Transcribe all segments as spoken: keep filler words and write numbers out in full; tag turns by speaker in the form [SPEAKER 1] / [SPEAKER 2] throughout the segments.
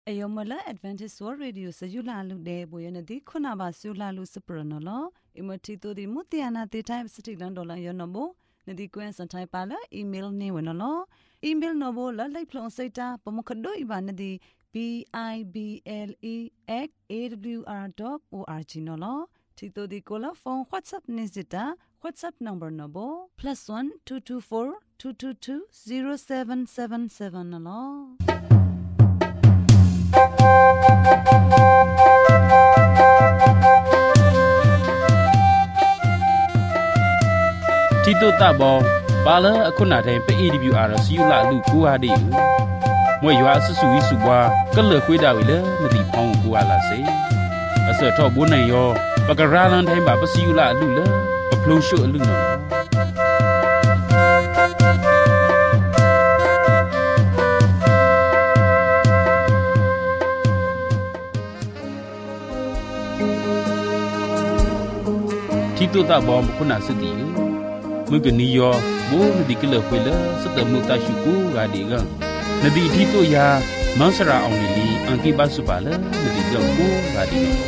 [SPEAKER 1] Ayomala Adventist World Radio Sayula Lude Boyanadi Kunaba Sula Lucipranola, Imotito di Mutiana the time city landola yonobo, Nadi Gwen Santai Pala, email Newanolo, email nobo la like plon seta, Pomokado Ibanadi B I B L E at A W R dot org nolo, Tito di Cola phone WhatsApp Nizita, WhatsApp number nobo, plus one two two four two two two zero seven seven seven nolo.
[SPEAKER 2] Tito tabo bala akuna de pe A W R siu la lu ku ha de mo ywa su su wi su bwa ka le khwe da wi le na di phong ku ala se asa tho bo nai yo ba ka ra lan thai ba pa siu la lu le ba phlo shu lu no Tito tabo kuna se di Mungkin yo, bu di kelak pula serta muka syukur gadi gang. Nadi itu ya, mansara orang ini angki basu pala nadi jambu gadi gang.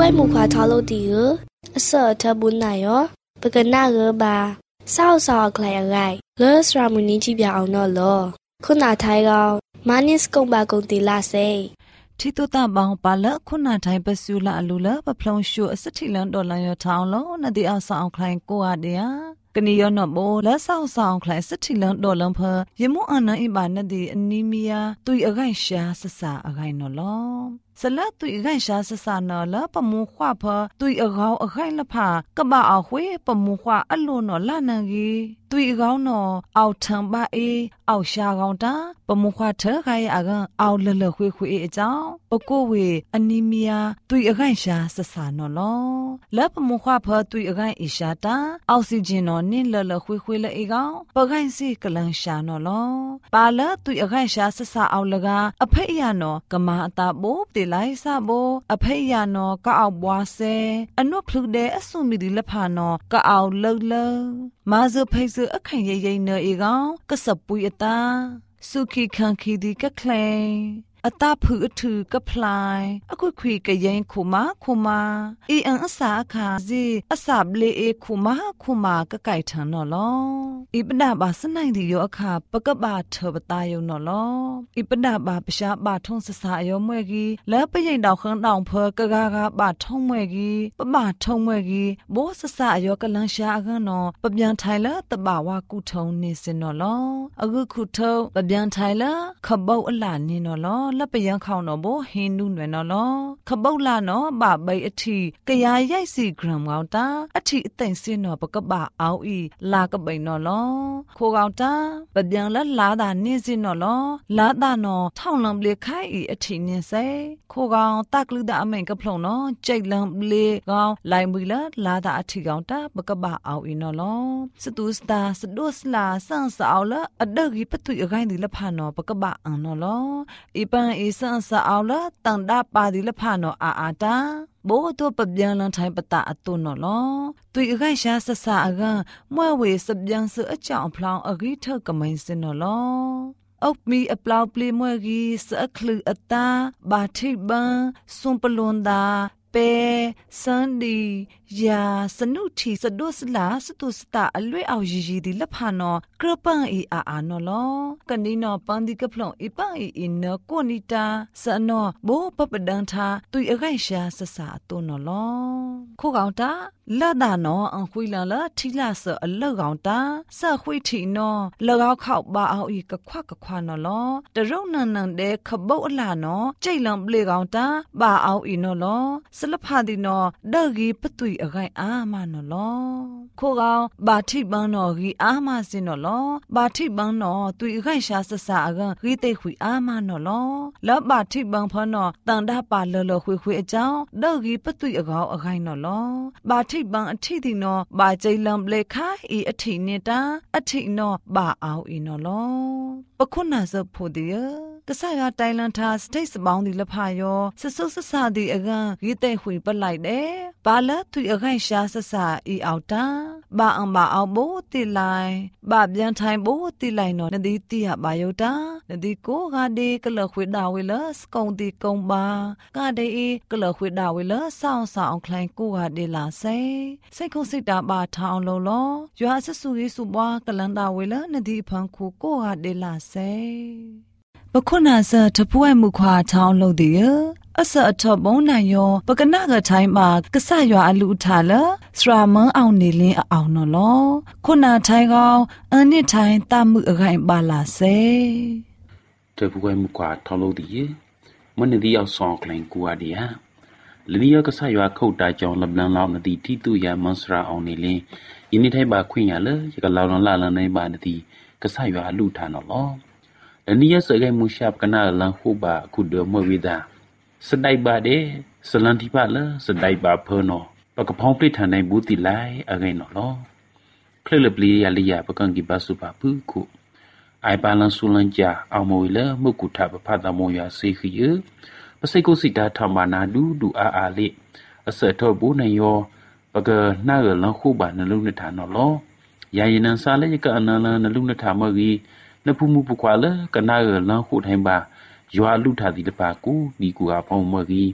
[SPEAKER 3] 木块套路的哦，色特不耐哟，不跟那个吧，少少块来，乐斯拉姆尼基表奥诺咯，可那太高，马尼斯公巴公地拉塞。
[SPEAKER 1] ที่ตัวตาบางปาละคุณนาไทยปัสยุละลุละปะพลองชัวสักทีลันดอลลาร์ยอทาวโลนาดีเอาสาวใครกัวเดียกันนี้ยอนโบและสาวสาวใครสักทีลันดอลลาร์เพอยมุอันนั้นอีบานนาดีอันนี้มียตุยอะไรชาสสาอะไรนอลสละตุยอะไรชาสสานอละปะมูขวาเพอตุยอะไรอะไรละพากะบ่าเอาหวยปะมูขวาอโลนอลานังกีตุยเรานอเอาทังบ้าเอเอาชาเราตาปะมูขวาเธอใครอากันเอาเลเลคุยคุยเอเจ้าปะกูเวอันนี้มียตุยอะไรชาสสานอลและปะมูขวาเพอตุยอะไรอิชาตาออกซิเจนนอนิเลเลคุยคุยละเอเกาปะไกสิกะลังชานอลปาละตุยอะไรชาสสาเอาละกาอภัยยานอกะมาตาโบติไลซาโบอภัยยานอกะเอาบวาเซอนุพลุเดอสุมิดิละพานอกะเอาเลเลมาซเพซอขันเยเยเนเอเกากะสปุยตาสุขีคังคีดีกะเคลအတာဖူအထူကပလိုင်အခုခွေကရင်ခုမခုမအီအန်အစာအခါစီအစာပလေအခုမခုမကကိုက်ထန်နော်လောဤပဒဘာစနိုင်ဒီယောအခါပကပထဘတာယုံနော်လောဤပဒဘာပရှာဘာထုံးစစာယောမွဲကြီးလဲပရိန်တောင်ခန်းတောင်ဖောကကကဘာထုံးမွဲကြီးပမထုံးမွဲကြီးဘောစစာယောကလန်ရှာအခန်းနော်ပပြန်ထိုင်လဲတဘာဝကုထုံနေစင်နော်လောအခုခုထုံပပြန်ထိုင်လဲခပုတ်အလာနေနော်လောလက်ပယံခေါင်တော့ဘဟင်းနုနွယ်နော်လောခပုတ်လာနော်ဘဘိအထီကရရိုက်စီဂရမ်ကောင်တာအထီအသိမ့်စင်းနော်ပကပအောက်ဤလာကပိန်နော်လောခိုကောင်တာပပြန်လက်လာတာနင်းစင်းနော်လောလာတာနော်ထောင်းလံပလေခိုင်ဤအထီနင်းစေခိုကောင်တက်ကလူတာအမိန်ကဖလုံနော်ကြိတ်လံပလေကောင်လိုင်မူလာလာတာအထီကောင်တာပကပအောက်ဤနော်လောစတူစတာစဒုစလာဆန်ဆောက်လာအဒဂီပတူအခိုင်ဒီလဖာနော်ပကပအန်နော်လောဤပန်ဤဆန်ဆောက်လာတန်ဒါပါဒီလဖာနော်အာအာတာဘိုးတို့ပပြန်လန်ထိုင်ပတာအတုနော်လောတွေ့အခိုင်ရှာဆဆာအကမွဲဝေစပြန်စအကြောင်ဖလောင်းအဂိထကမိန်စင်နော်လောအုတ်မီအပလောက်ပလီမွဲကြီးစအခလူအတာဘာထိပန်စွန်ပလွန်တာပေစန်ဒီယာစနုတီစဒုစလာစတုစတာအလွဲအောင်ရီရီဒီလဖာနော်ကရပန်အီအာအာနော်လောကနီနော်ပန်ဒီကဖလုံအပန်အီအင်နော်ကိုနီတာစနော်ဘိုးပပဒန်သာတွေ့အခိုင်ရှာဆဆာတုနော်လောခိုကောင်တာလာဒါနော်အခွေလာလာထီလာဆအလောက်ကောင်တာဆခွေထီနော်လကောက်ခောက်ပါအောင်ဤကခွကခွနော်လောတရုံနန်နန်တဲ့ခပုတ်အလာနော်ကြိတ်လံပလေကောင်တာပါအောင်ဤနော်လောစလဖာဒီနော်ဒေဂီပတူအခိုင်အာမနော်လောခိုကောင်ဘာထိပန်းနော်ဂီအာမစင်နော်လောဘာထိပန်းနော်တွေ့အခိုင်ရှာဆဆာအကဂီတိတ်ခွေအာမနော်လောလောဘာထိပန်းဖနော်တန်ဒါပါလောလောခွေခွေအကြောင်းဒေဂီပတူအကောက်အခိုင်နော်လောဘာထိပန်းအထိဒီနော်ဘာကြိတ်လံပလေခိုင်ဤအထိနေတာအထိနော်ဘာအောင်ဤနော်လောပခုနာစဖို့ဒီကဆာရတိုင်လန်သာစတိတ်စပေါင်းဒီလဖာယောဆဆုဆဆာဒီအကန်ဂီတဲ့ခွေပလိုက်တယ်ဘာလသူအခိုင်ရှာဆဆာဤအောက်တာဘာအံဘာအောင်ဘိုးတိလိုက်ဘာပြန်ထိုင်ဘိုးတိလိုက်နော်နဒီတိယဘာယောတာနဒီကိုကဒီကလခွေဒါဝေလစကုံတီကုံပါကဒီကလခွေဒါဝေလဆောင်းဆောင်းခလိုင်းကိုကဒီလာစေစိတ်ခုစိတ်တာပါထောင်းလုံးလောရွာဆဆူရေးစုပွားကလန်တာဝေလနဒီဖန်ခုကိုကဒီလာစေပခုနာစတပွဲ့မှုခွာထောင်းလို့ဒီရအစအထဘုံနိုင်ယောပကနာကထိုင်းမှာကဆရွာအလူထားလစရာမန်းအောင်နေလင်းအောင်နော်လောခုနာထိုင်းကောင်အန်နစ်ထိုင်းတမှုအခိုင်ပါလာစေ
[SPEAKER 2] တပွဲ့မှုခွာထောင်းလို့ဒီရမနဒီအောင်ဆောင်ကလိုင်းကူအဒီယာလီယောကဆရွာခုတ်တာကြောင့်လပလန်လောက်နဒီတိတူရမန်စရာအောင်နေလင်းယင်းထိုင်းပါခွင့်ရလေရကလောင်လောင်လာလန်နေပါနဒီကဆရွာအလူထားနော်လောအနီးရစကဲမူရှာပ်ကနာလန်ခုပါခုဒမဝိဒါစဒိုက်ပါတဲ့စလန်တီပါလားစဒိုက်ပါဖောနော်ပကဖောင်းပိထန်နိုင်ဘူးတီလိုက်အဂိနော်လောခလလပလီရလီယာပကန်ကီပါစုပါဖူခုအိုင်ပါလန်ဆူလန်ကြအောင်မဝေလမုတ်ကုထပဖတ်တမောရစေခီယပစိကုစီတာထမနာဒူဒူအာအာလိအစထောဘူးနိုင်ယောပကနာရလန်ခုပါနလုံးနထာနော်လောယာယနန်စာလေကအနလန်နလုံးနထာမဂီနဖူမှုပခွာလကနာရလန်ခုထိုင်ပါရွာလူထာဒီတပါကူဒီကူအဖောင်းမကြီး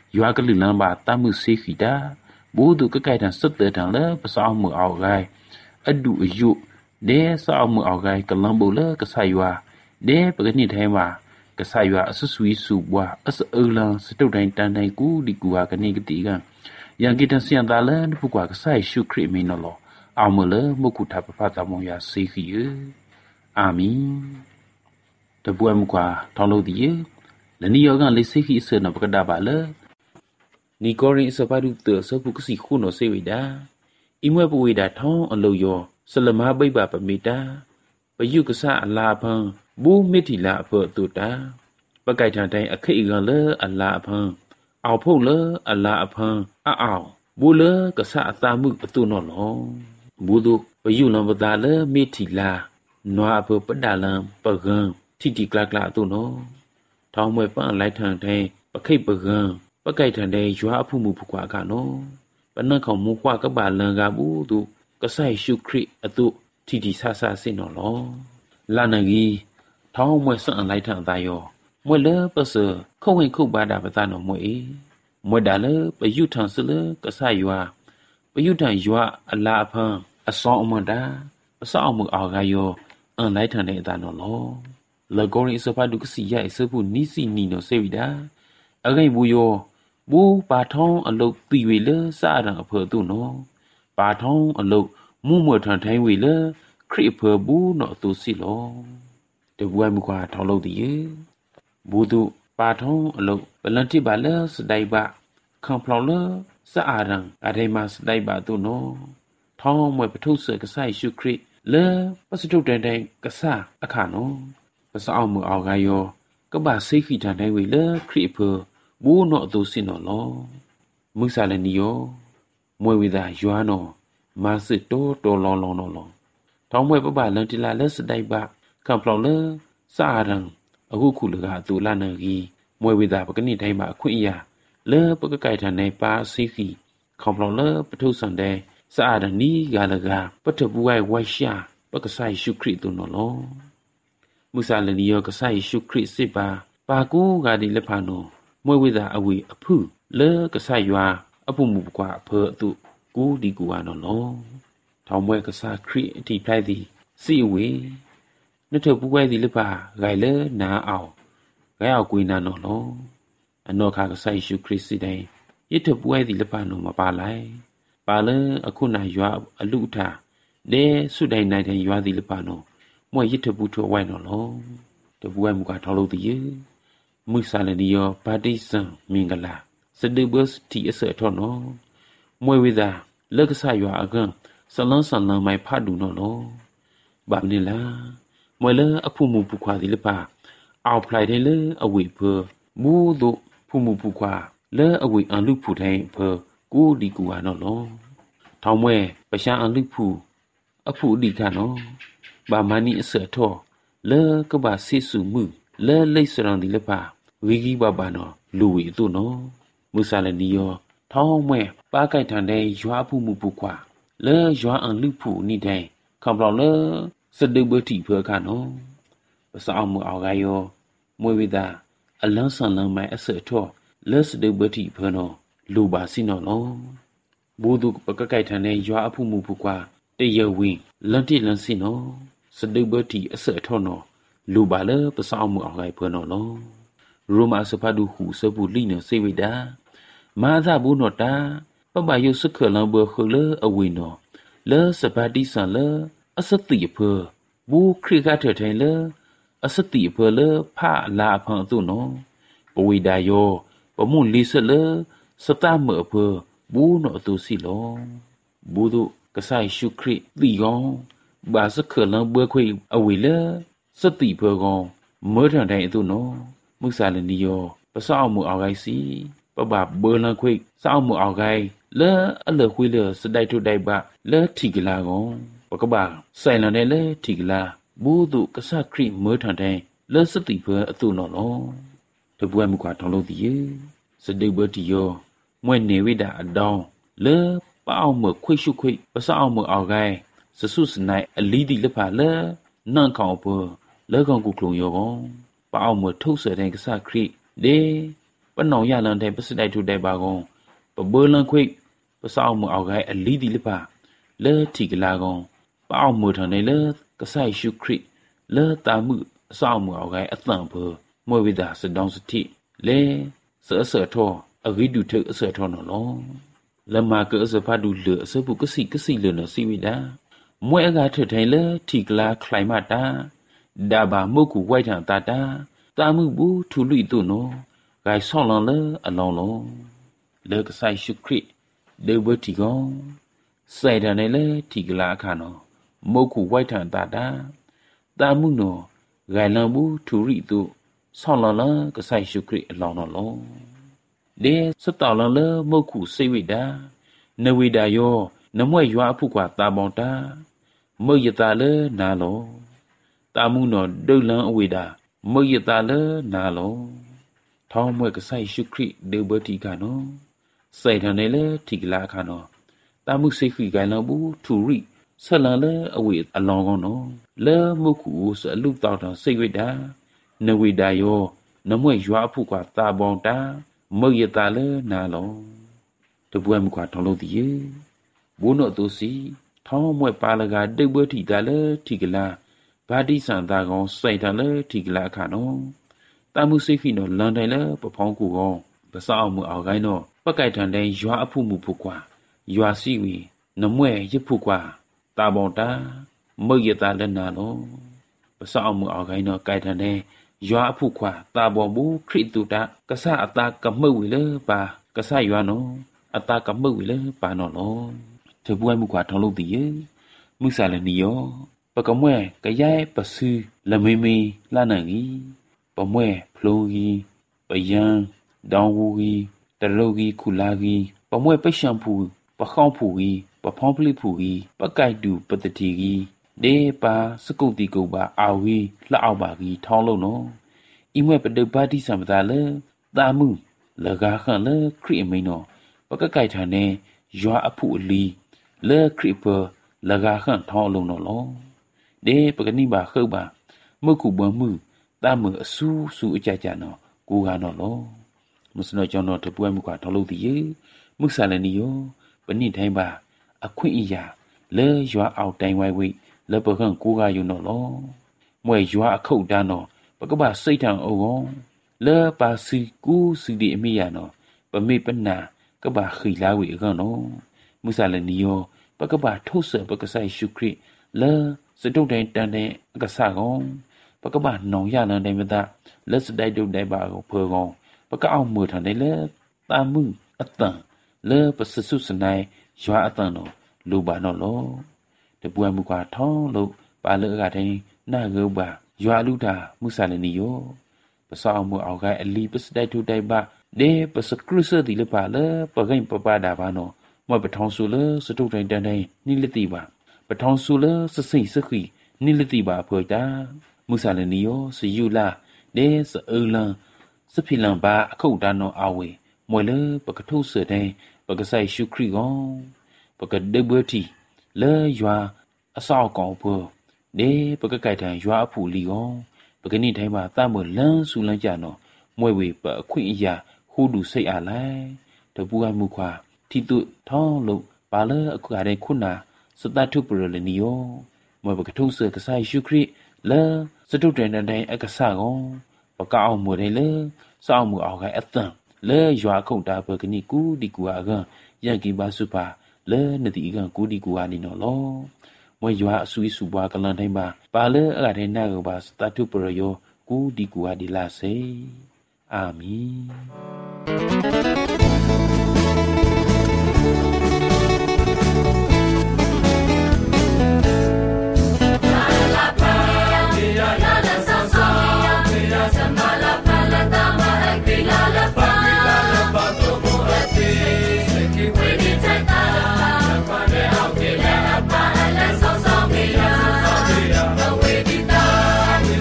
[SPEAKER 2] ရွာကလူလန်ပါတမှုစေခီတာဘူးသူကကြိုက်တန်စတဲ့တန်လဲပစောင်းမှုအောက်ဂိုင်အဒူအယုဒဲစောင်းမှုအောက်ဂိုင်ကလန်ဘူလကဆာရွာဒဲပကနိထဲမှာကဆာရွာအဆဆူီစုဘွားအစအလန်စတုတ်တိုင်းတန်တိုင်းကူဒီကူဟာကနေကတိကယံကိတန်စီယန်တာလဲပုကွာကဆာရှုခရမီနော်လောအောင်မလမကုထပဖတာမောယာစေခီအာမင်တပွေမကွာထောင်းလို့ဒီလနီယောကလေစေခီစနပကဒါပါလဲနီကိုရင်စပါဒုတဆပုကစီခုနောစေဝိဒါအီမွေပဝိဒါထောင်းအလုယောဆလမဘိဘပမီတာပယုကဆအလာဖန်ဘူမိတိလာအဖို့တူတာပကိုက်ထန်တိုင်းအခိကလအလာအဖန်အောက်ဖို့လအလာအဖန်အအောင်ဘူလကဆအတာမှုအတူနော်လောဘူဒုပယုလံပဒါလမိတိလာနွာအဖို့ပဒါလံပကံတိတိကလကလာအတူနော်ထောင်းမွေပန်လိုက်ထန်တိုင်းပခိတ်ပကံပကိုက်ထန်တဲ့ရွာအဖုမှုဖကွာကနော်ပနတ်ခေါမူခွာကပါလန်ကဘူးသူကဆိုင်ရှုခရစ်အတုတီတီဆာဆာစင်နော်လောလာနဂီထောင်းမွဲဆန်လိုက်ထန်သားယောမွဲလပစခုံဝင်ခုပါတာပသနော်မွဲမွဲဒါလပယုထန်စလကဆာရွာပယုထန်ရွာအလာဖန်အစောအမန္တာပစောအမှုအောက်ကယောအန်လိုက်ထန်တဲ့အသားနော်လောလကောရင်စဖာဒုကစီရဲ့စပုနီစီနီနော်စေဝိဒါအဂိုင်ဘူယောဘူပါထောင်းအလုတ်တီဝေလစာရံအဖေတုနော်ပါထောင်းအလုတ်မှုမွထန်ထိုင်းဝေလခရစ်ဖေဘူးနော်သူစီလောတပွိုင်းမကွာထောင်းလို့တည်းဘူတုပါထောင်းအလုတ်ပလန်တိပါလစတိုင်ပါခံဖလော်လစာရံအဒိမစတိုင်ပါတုနော်ထောင်းမွေပထုဆကဆိုင်ရှုခရစ်လေပစတုတန်တိုင်ကဆာအခါနော်ပစအောင်မအောက်ကယောကပစိခိတန်တိုင်းဝေလခရစ်ဖေဘူးနော်သူစီနော်လောမုဆာလနီယောမွေဝိဒါယွာနော်မာစစ်တိုးတော်လောလောနော်လောထောင်းမွေပပလန်တီလာလက်စတိုင်ပါကံဖလော်လစာရံအခုခုလကသူလာနဂီမွေဝိဒါပကနိတိုင်းမှာအခွင့်အရာလေပကကိုက်ထန်နေပါစိခိခံဖလော်လပထုဆန်တဲ့စာရနီဂါလကပထပူဝိုင်ဝိုင်ရှာပကဆိုင်ရှုခရစ်သူနော်လောမုဆာလနီယောကဆိုင်ရှုခရစ်စစ်ပါပါကူဂါဒီလက်ဖာနောမွေဝိဒါအဝေအဖုလေကဆာယွာအဖုမှုကွာအဖေအတုကူဒီကူဝါနော်လောထောင်မွဲကဆာခရစ်အတိဖလိုက်သည်စီဝေနှစ်ထပူဝဲသည်လက်ပါဂိုင်လေနာအောင်ဂိုင်အောင်ကွေးနာနော်လောအနောခါကဆိုင်ရှုခရစ်စီတိုင်းရစ်ထပူဝဲသည်လက်ပါနော်မပါလိုက်ပါလေအခုနာယွာအလူထဒဲဆုတိုင်နိုင်တဲ့ယွာသည်လက်ပါနော်မွဲရစ်ထပူထွဝိုင်နော်လောတပူဝဲမူကထောက်လို့တည်းမုဆာလနီယောဘာတိဆံမင်္ဂလာစဒဘစတီအစထောနော်မွေဝိဒါလက်ကဆာယွာအကန်ဆလန်းဆလန်းမိုင်ဖတ်ဒူနော်လောဘာနီလာမွေလအဖုမှုပုခွာဒီလပါအောက်ဖလိုက်တယ်လေအဝေဖမူဒုဖုမှုပုခွာလဲအဝေအန်လူဖူတိုင်းဖကိုဒီကူဟာနော်လောထောင်းမွဲပရှာအန်လူဖူအဖူဒီခါနော်ဘာမနီအစထောလဲကဘာစစ်စုမှုလဲလိတ်စရန်ဒီလပါဝီဂီဘဘာနော်လူဝီတုနော်မုဆာလနီယောထောင်းမွဲပါကိုက်ထန်တဲ့ရွာဖုမှုပုခွာလဲရွာအန်လူဖူနိတိုင်းခံပလောလဲစဒဘတိဖေခါနော်ပစအောင်မအောက်ကယောမွေဝိဒါအလန်းဆန်လန်းမိုင်အစထောလဲစဒဘတိဖေနော်လူပါစီနော်လောဘူဒုပကကိုက်ထန်တဲ့ရွာအဖုမှုပုခွာတရဝင်းလန်တိလန်စီနော်စဒဘတိအစထောနော်လူပါလေပစအောင်မအောက်ကဖေနော်လောရိုမာစဖာဒူဟုစပူလိနစေဝိဒါမာသဘူနောတာပပယုစခလံဘခလအဝိနောလဲစပတိဆန်လအစတိဖဘူခရိကထထိုင်လအစတိဖလဖလာဖန်တုနောပဝိဒါယောပမုလိစလစတမဖဘူနောတုစီလောဘူဒုကဆိုင်ရှုခရိတိယောဘာစခလံဘခွေအဝိလစတိဖကောမေထန်တိုင်အတုနောမုဆာလနီယောပစောက်မှုအောက်ဂိုင်စီပပဘောလခွိစောက်မှုအောက်ဂိုင်လဲအလခွေးလစတိုက်ထုတိုက်ပါလဲထီကလာကောပကပါဆိုင်လန်နဲ့လဲထီကလာဘူဒုကဆခရိမေထန်တိုင်လဲစတိဖအတုနော်လောတပွဲမှုကွာထောင်းလို့တည်းစတိဘတီယောမွဲ့နေဝိတာအတောင်းလဲပအောင်မခွိရှုခွိပစောက်မှုအောက်ဂိုင်စဆုစနိုင်အလီဒီလက်ဖာလဲနန့်ခေါပလဲကောင်ကုကလုံယောကောပအောင်မထုတ်ဆတဲ့ကဆခရိဒေပปนองยาลันไทยปสไดทุไดบากงปะเบอลันควิปะสาวมือเอาไกอลีดีลิปาเลอทิกลากงปะเอามือทางในเลอกะไซชุคริเลอตามือสาวมือเอาไกอตังเพอมวยวิดาสดองสติเลเสอเสอทออริดูเถอเสอทอนอลอละมาเกอเสพาดูเหลือเสบุกสิกสิเลนอสิวิดามวยอกาเถไทเลทิกลาคลายมาตาดาบามุกุไวทางตาตาตามือบูทุลุยตุโนไกซ่อนลันเลอลองลอเลกะไซชุคริเดเบติกองใส่ดาในเลทิกลาคานอมุกุไวทางตาตาตามุโนไกลันบูทุริตุซ่อนลันเลกะไซชุคริลองนอลอเดสตอลันเลมุกุเซวิดานเวดายอนมวยยัวผู้กว่าตาบองตาเมื่อยตาเลนาโลตามุนอเดลังอเวดาเมื่อยตาเลนาโลท้องมวยกะไซชุคริเดเบติกานอใส่ทางในเลทิกลาคานอตามุเซခိไกลังบูทูริဆလန်လေအဝေအလောင်းကောနော်လဲမုခုစအလူတောက်တော်စိတ်ဝိတာနဝိတာယောနမွေရွာဖုကွာတာပေါင်တာမုတ်ရတာလဲနာလောတပွဲမကွာထောင်းလို့တည်းဘုနောတူစီထောင်းမွဲပါလကတိတ်ပွဲထီတာလဲထီကလာဘာတိဆန်တာကောင်စိုက်တာလဲထီကလာခါနော်တာမှုစိတ်ခိနော်လန်တိုင်လဲပဖောင်းကူကောင်ပစောက်မှုအောင်ကိုင်းတော့ပကိုက်ထန်တဲ့ရွာအဖုမှုဖုကွာရွာစီဝီနမွဲရဖုကွာตาบองตาเมื่อยตาเล่นนาโนภาษาเอามือเอาไงเนาะไกลทันเนยาผู้ขวาตาบองบูคริตุตะกษาอัตากำมือวิเลปากษายาโนอัตากำมือวิเลปานอโนเธอบุ้ยมือขวาทองลูกตีเยมือสาเลนิโยปะกำแม่กะยายปะซือละเมเมลานังอีปะแม่พลูกีปะยังดองวูกีตะโลกีคุลากีปะแม่ไปชัมพูปะข้องผูกีปะพองพลิผูกีปะไก่ดูปะตะทีกีเดปาสกุติกูบาอาวีละเอาบากีท้องลงโนอีเมื่อปะเดบาที่สัมปทาเลตามือละกาขันเลคริเมโนปะกะไก่ทานเนยาอผู้ลีเลคริเปอร์ละกาขันท้องลงโนลอเดปะกะนิบาเข้าบาเมื่อกูบ่มือตามือสู้สู้อจาจาโนกูกาโนลอมุสนอจอนอตะป่วยมือกว่าท้องลงติเยมึกซาเลนิโยปะนิไทบาอခွင့်အရာလဲရွာအောင်တိုင်ဝိုင်းဝိလဲပခန့်ကိုကယုံတော့လောမွဲရွာအခုတ်တန်းတော့ပကပစိတ်ထံအုံကောလဲပါစီကူစီဒီအမိရနော်ပမေပနာကပခိလာဝိအကောနော်မုဆာလနီယောပကပထုတ်ဆပကဆိုင်ရှုခရလဲစတုတ်တိုင်တန်တဲ့အကဆကောင်ပကပနောင်ရလန်တိုင်မတာလက်စတိုက်တုတ်တိုင်ပါကိုဖေကောင်ပကအောင်มือထန်တယ်လဲတာမှုအတန်လဲပစဆုစနိုင်ရွာအတန်တော့လူပါတော့လောတပွဲမှုကွာထောင်းလို့ပါလကတိုင်းနာဂုပါရွာလူတာမုဆာလနီယောပစောင်းမှုအောက်ကအလီပစတိုက်ထုတိုက်ပါဒေပစကရုစတိလပါလပဂိန်ပပတာပါနော်မပထောင်းဆူလစတုတိုင်းတန်တိုင်းနိလတိပါပထောင်းဆူလစစိစခိနိလတိပါဖောတာမုဆာလနီယောစယူလာဒေစအလန်စဖိလန်ပါအခုတ်တန်းတော့အဝေမွေလပကထုစတဲ့ปกษัยชุครีกองปกเดบทีเลยัวอสาวกองเพอเดปกไก่ทันยัวอผู้ลีกองปกนี่ไทยมาตามเมลันสุลันจานอมวยเวปะခွင့်အရာဟူဒူစိတ်အားလိုက်တပူကမှုခွာတီတုထောင်းလို့ပါလအခုအတဲ့ခုနာစတထုပရလနီယောမွေပကထုစကဆိုင်ရှုခရီလဲစတုတဲ့တဲ့အခဆာကောပကအောင်မွေတယ်လဲစောင်းမှုအောက်ကအတန်လဲရွာခုတ်တာဘကနီကူဒီကူအကန်ရန်ကီပါစုပါလဲနတိအကန်ကူဒီကူအနီနော်လောမွေရွာအဆွေးစုပွားကလန်တိုင်းပါပါလဲအကတဲ့နာကပါစတတုပရယောကူဒီကူအဒီလာစေအာ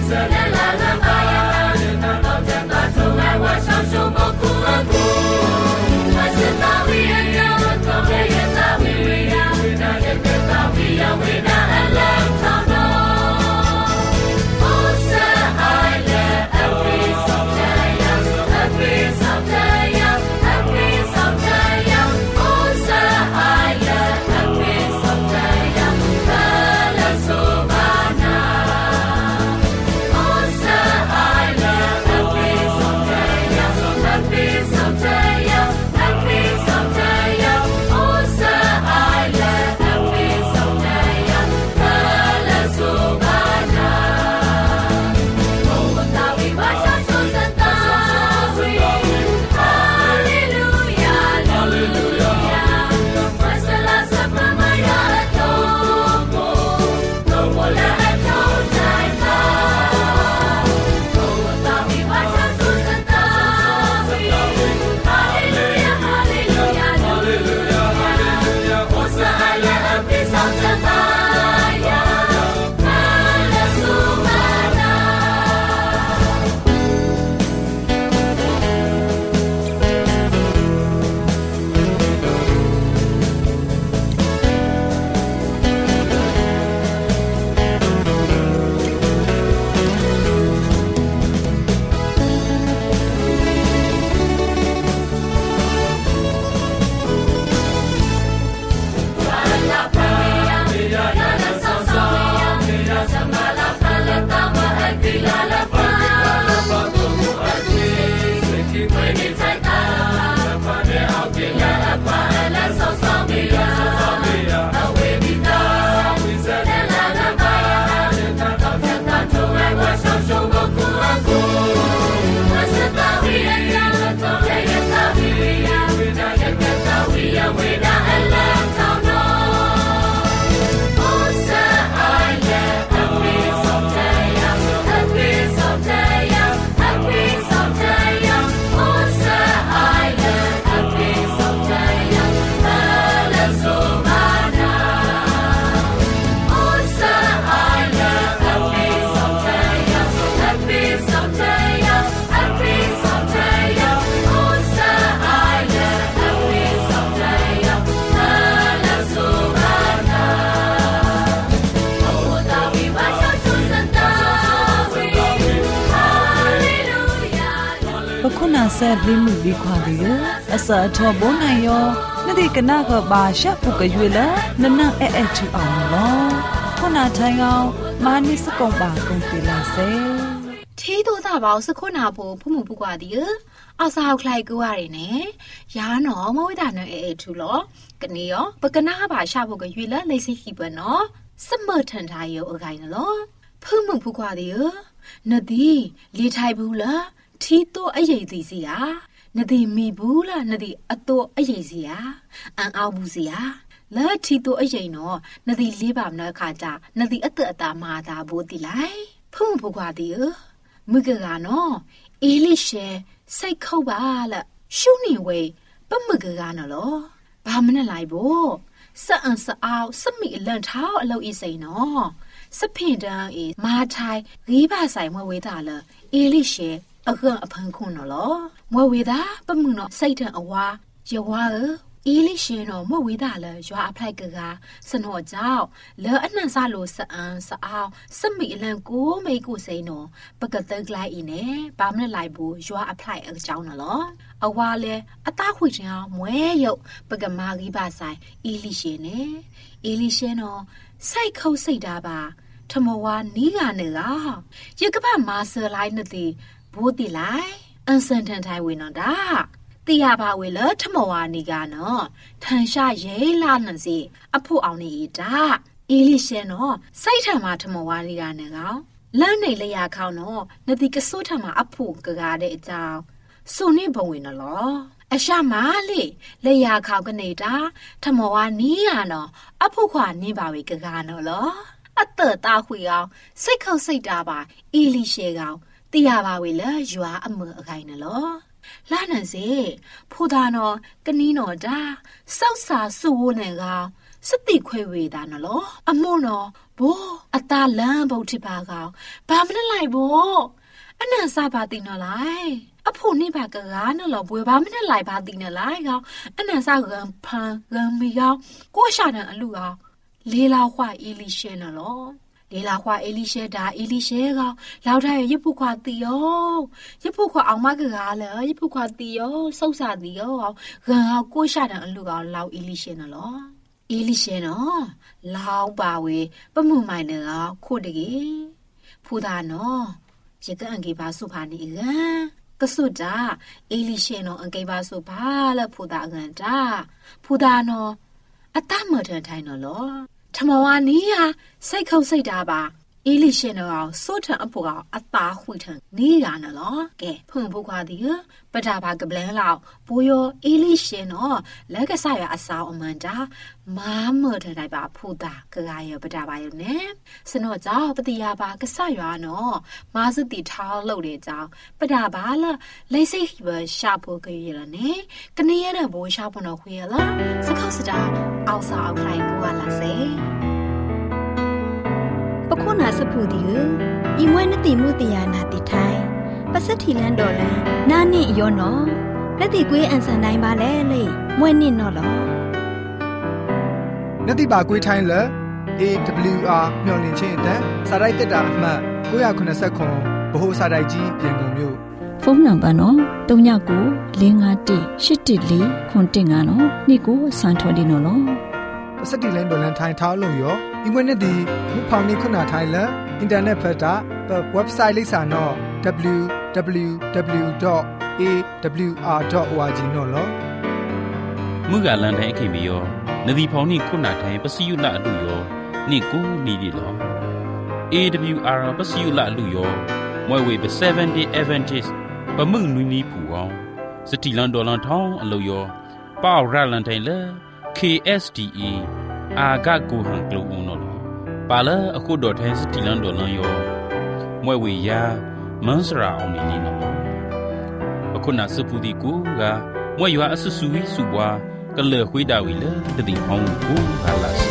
[SPEAKER 2] မီ
[SPEAKER 1] ဆက်ပြီးမှုပြီးခွာတယ်အစအထောဘုံနိုင်ရောနဒီကနာကဘာရှပုကရွေလာနနအဲအဲချူအောင်လောခုနထိုင်အောင်မာနိစကုံပါကုန်ပြီလားစေ
[SPEAKER 4] ทีตัวตาบ่าวสะคนนาโบผู้หมู่ผู้กว่าดิเอาซาวใครกูว่าเลยเนี่ยยาหนอมวิดาเนเอทูลอกะเนียปะกะนาบ่าชาโบกะยุละเลยสิหิบเนาะสมอทันทายอไกนลอผู้หมู่ผู้กว่าดินดีลีไทยဘူးล่ะทีตัวอใหญ่ติสิยานดีมีဘူးล่ะนดีอตัวอใหญ่สิยาอันเอาဘူးสิยาแล้วทีตัวอใหญ่เนาะนดีลีบามนะคาจานดีอตอตามาตาโบติไลผู้หมู่ผู้กว่าดิมึกกะเนาะเอลิเชစိတ်ခုတ်ပါละရှုနေဝေပမကကနော်လောဘာမနဲ့လိုက်ဖို့စအန်စအောင်စမိအလန်ထောက်အလုပ်ဤစိန်နော်စဖင်တန်းဤမာထိုင်ရေးပါဆိုင်မဝေးတာလအေလိရှေအကအဖန်ခွန်းနော်လောမဝေးတာပမှုနော်စိတ်တန်အဝါယဝါအေလိရှေနော်မဝေးတာလရွာအဖိုက်ကကစနောကြောင့်လဲအနှံစားလို့စအန်စအောင်စမိအလန်ကိုမိကိုစိန်နော်ပကတကလိုက်ဤနဲ့ဘာမနဲ့လိုက်ဘူးရွာအဖိုက်အကြောင်းနော်လောအဝါလဲအသားခွေချင်အောင်မွဲရုပ်ပကမာကြီးပါဆိုင်အေလိရှေနဲ့အေလိရှေနော်စိုက်ခုတ်စိတ်တာပါထမဝါနီးကနေကရကပမာဆယ်လိုက်နဲ့တီဘိုးတီလိုက်အန်စန်တန်ထိုင်ဝင်နော်ဒါတရားပါဝေလထမဝါနီကနော်ထန်ရှာရဲလာနှစီအဖို့အောင်နေတာအေလိရှဲနော်စိုက်ထံမှာထမဝါနီကနဲ့ကောင်လမ်းနေလျာခေါင်းနော်နတိကစိုးထံမှာအဖို့ကကားတဲ့အကြောင်းစုန်နေဘုံဝင်နော်လောအရှာမာလေလျာခေါကနေနေတာထမဝါနီရနော်အဖို့ခွာနေပါဝေကကားနော်လောအတတာခွေအောင်စိတ်ခေါစိတ်တာပါအေလိရှဲကောင်တရားပါဝေလရွာအမအခိုင်နော်လောလာနန်စေဖိုးသားနော်ကနီးနော်ဒါစောက်စာစူဝနဲ့ကစတိခွဲဝေတာနော်လောအမို့နော်ဘိုးအตาလန်းဘုတ်တိပါကောင်ဘာမလဲလိုက်ဘိုးအနန်စားပါတင်နော်လိုက်အဖို့နေပါကကားနော်လောဘွေဘာမလဲလိုက်ပါတင်နော်လိုက်ကောင်အနန်စားကံဖန်ကံမီကောင်ကိုရှာတဲ့အလူကောင်လေးလာခွာအီလီရှဲနော်လောလေလာခွာအေလိရှဲဒါအေလိရှဲကလောက်ထားရရပုခွာတီယောရပုခွာအောင်မကကားလေရပုခွာတီယောစောက်စာတီယောဂန်ဟာကိုရှာတဲ့အလူကလောက်အေလိရှဲနော်အေလိရှဲနော်လောက်ပါဝေပမှုမိုင်နေကခို့တကြီးဖူတာနော်ရကအန်ကေပါစုဖာနေကကဆုတာအေလိရှဲနော်အန်ကေပါစုဖာလဖူတာကန်တာဖူတာနော်အတမထန်ထိုင်နော်လောထမဝါနီးဟာစိတ်ခုတ်စိတ်တာပါအေလိရှင်တော်စိုးထံအဖို့ကအသားခွေထံနေရနော်လောကဲဖုန်ဖုခွာဒီပဒါဘာကပလန်လောက်ဘိုးရောအေလိရှင်တော်လက်ကဆရအဆောင်အမန်တာမာမထထိုင်ပါဖူတာကကရပဒါဘာယနေစနောကြောင့်ပတိယပါကဆရွာနော်မာစတိထောင်းလို့တဲ့ကြောင့်ပဒါဘာလလိစိတ်ဘရှာဖို့ကြရနေကနေရတဲ့ဘိုးရှာဖို့တော့ခွေရလားစခောက်စတာအောက်စာအောက်ခိုင်ကိုလာစေ
[SPEAKER 5] ปะโคนาสะพูดิอีมวยนติมุติยานาติไทยปัสสถิลันดอลันนานิยอนอนติกွေးอันสันတိုင်းပါလဲလေမွဲ့နစ်နော်လော
[SPEAKER 6] နတိပါကွေးထိုင်းလဲ A W R မျော်လင့်ခြင်းအတန်းစာရိုက်တက်တာအမှတ်၉၇၇ဗဟိုစာရိုက်ကြီးရန်ကုန်မြို့
[SPEAKER 5] ဖုန်းနံပါတ်နော်၃၉၉၄၅၁၈၁၄ခွန်တင်ငါနော်နေ့ကိုစံထော်ဒီနော်လော
[SPEAKER 6] ပစတိလန်ဒေါ်လန်ထိုင်းထားလို့ရောอีเวนต์ดีมุพาวนี่คุณาไทยละอินเทอร์เน็ตเปิดတာเว็บไซต์ลิซ่าเนาะ ดับเบิลยู ดับเบิลยู ดับเบิลยู ดอท เอ ดับเบิลยู อาร์ ดอท โอ อาร์ จี เนาะลอ
[SPEAKER 2] มือกาลันไทยเคมียอนดีพาวนี่คุณาไทยปะสิยุละอลุยอนี่กูนี่ดีลอ เอ ดับเบิลยู อาร์ ปะสิยุละอลุยอมวยเวไปเซเว่น day Adventist ปะมึงนุนีผูอองสติลันดอลันทองอลุยอป้าวราลันไทยละ เค เอส ดี เอ อากักกูหังกลูอุนอลปาละအခုดอไทยสติลันดอลันยอมวยเวยามันสราအောင်นี่နော်အခုနာစပူဒီကူကမွေရွာအဆဆူဝီစုပွားကလေခွေးတာဝီလေတတိအောင်ကူဟာလာစေ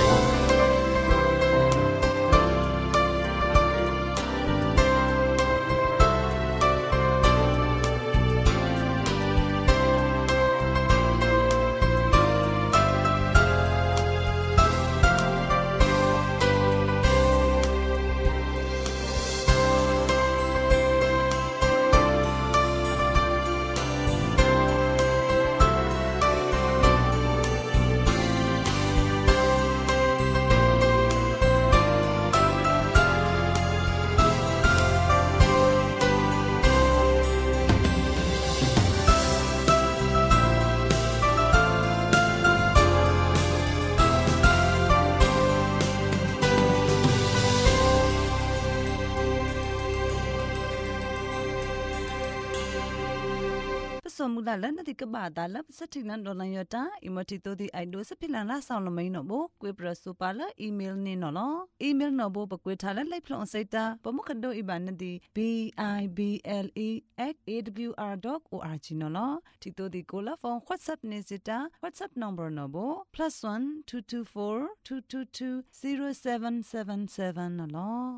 [SPEAKER 2] สมุลาลันติกบาดาลับสถินันดอลันยตาอิมติโตติไอโดสพิลันลาซาวลมัยนอโบกวยปรสุปาลอีเมลเนนอลอีเมลนอโบปกวยทาลไลพลอนไซตาปมุขดโดอิบานติ b i b l e at a w r dot org นอลติโตติโกลาฟอนวอทแอปเนซิตา WhatsApp number นอโบ plus one two two four two two two zero seven seven seven นอล